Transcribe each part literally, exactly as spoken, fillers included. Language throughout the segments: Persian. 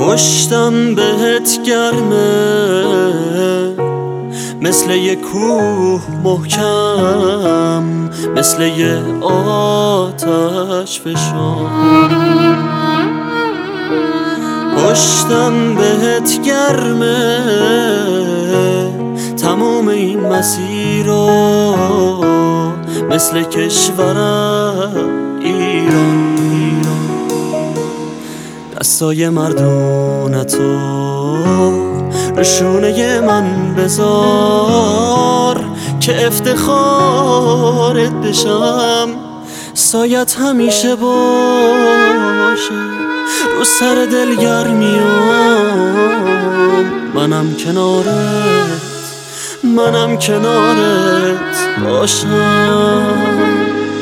پشتم بهت گرمه مثل یه کوه محکم، مثل یه آتش فشان. پشتم بهت گرمه تموم این مسیر رو، مثل کشورم ایران. دستای مردونتو رشونه من بذار که افتخارت بشم، سایت همیشه باشه رو سر دلگرمیام. منم کنارت، منم کنارت باشم.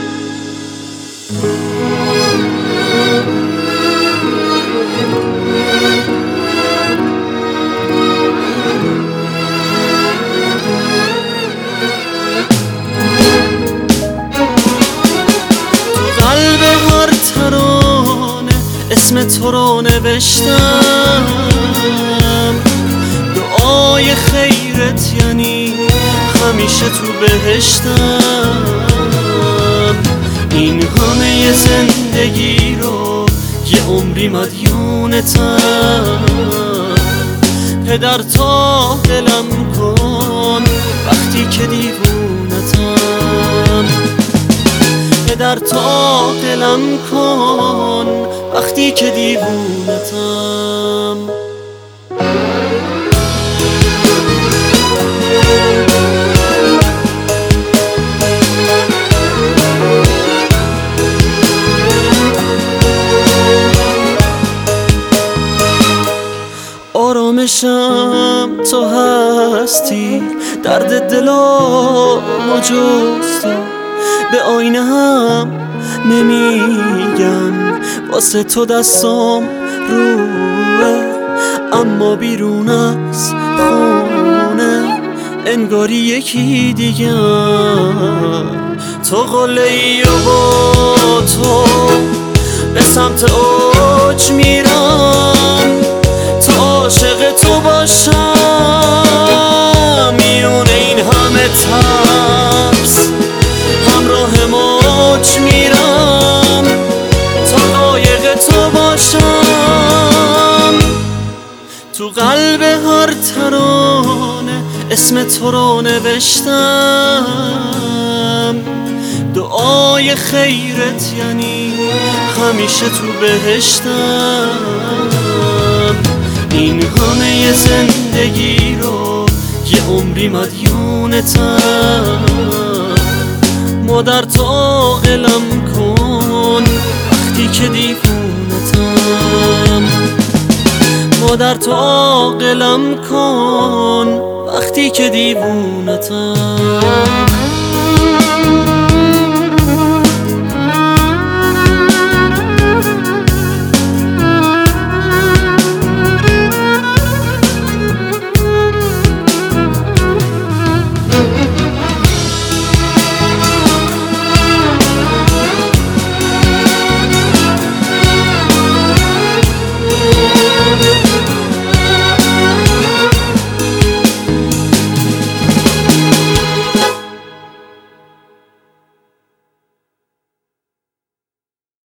اسم تو رو نوشتم، دعای خیرت یعنی همیشه تو بهشتم. این همه زندگی رو یه عمری مدیونتم. پدر تا دلم کن وقتی که دیوونتم. پدر تا دلم کن وقتی که دیوونتم. آرامشم تو هستی، درد دلامو جز تو به آینه هم نمیگم. واسه تو دستام روه، اما بیرون از خونه انگاری یکی دیگه. تو قله ای و با تو به سمت اوج میرم، تا عاشق تو باشم. میونه این همه ترس همراه موج میرم، تا قایق تو باشم. تو قلب هر ترانه اسم تو رو نوشتم، دعای خیرت یعنی همیشه تو بهشتم. این همه زندگی رو یه عمری مدیونتم. مادر تو عاقلم کن وقتی که دیوونتم. مادر تو عاقلم کن وقتی که دیوونتم.